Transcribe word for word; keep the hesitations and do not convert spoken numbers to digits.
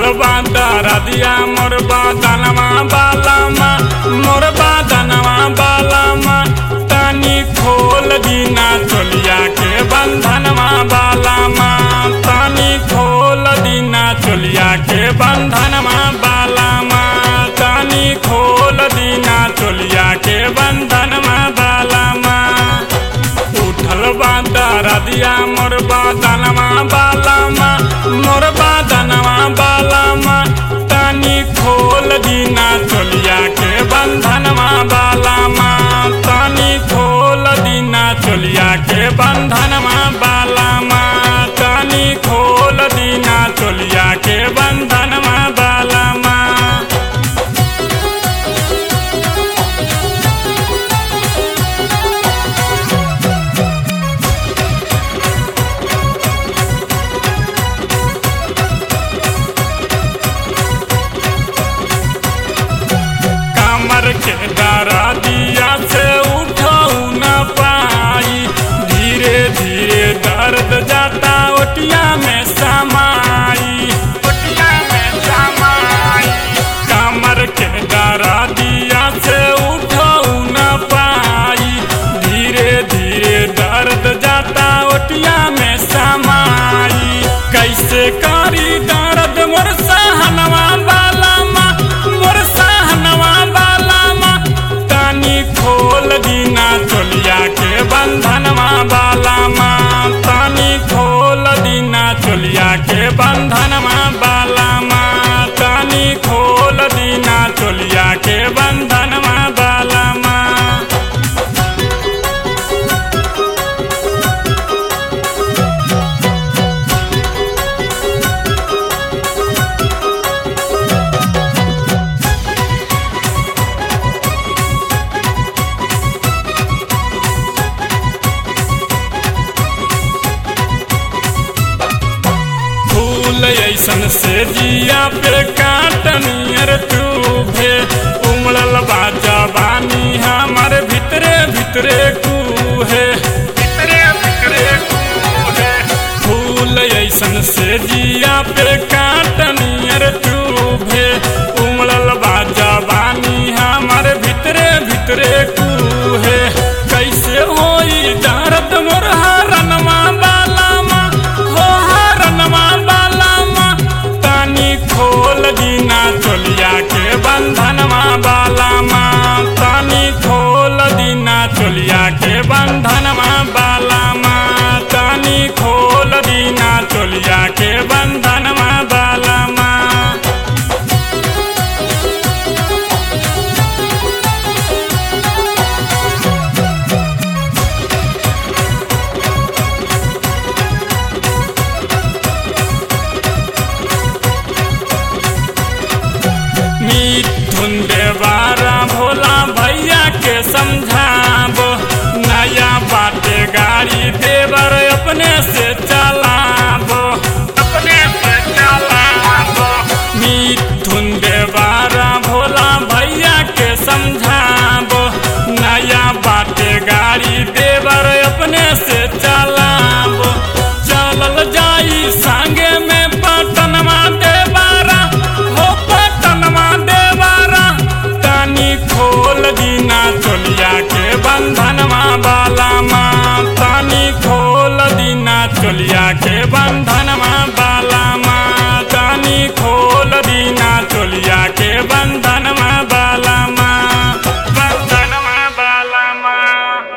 बांधा रदिया मोर बादनवा बालामा मोर बादनवा बालामा तानी खोल दीना चोलिया के बंधनवा बालामा तानी खोल दीना चोलिया के बंधनवा बालामा तानी खोल दीना चोलिया के बंधनवा बालामा उठल बांधा रदिया मोर बादनवा बालामा मोर बादनवा बालामा तानी खोल दीना चोलिया के बंधनवा बालामा तानी खोल दीना चोलिया के बंधनवा बालामा तानी खोल दीना चोलिया के बंधनवा बालामा के डरा दिया से उठाऊ न पाई धीरे धीरे दर्द जाता ओटिया में समाई ओटिया में समाई कमर के डरा दिया से उठाऊ न पाई धीरे धीरे दर्द जाता ओटिया में समाई कैसे करी दर्द मोर सहनवा बालामा मोर सहनवा खोल दीना चोलिया के बंधनवा बालामा तानी खोल दीना चोलिया के बंधनवा बालामा तानी खोल दीना चोलिया के बंधनवा बालामा ऐसन से जिया पे काटनियर चूभे उमड़ल बाजा बानी हमार भितरे भितरे कूहे भितरे भितरे कूहे फूल ऐसन से जिया पे काटनियर चूभे उमड़ल बाजा बानी हमार भितरे भितरे कूहे कैसे होई दर्द मोर हरनमा बालामा हो हरनमा खोल दीना चोलिया के बंधनवा बालामा तानी खोल दीना चोलिया के बंधनवा बालामा तानी खोल दीना चोलिया के बंधनवा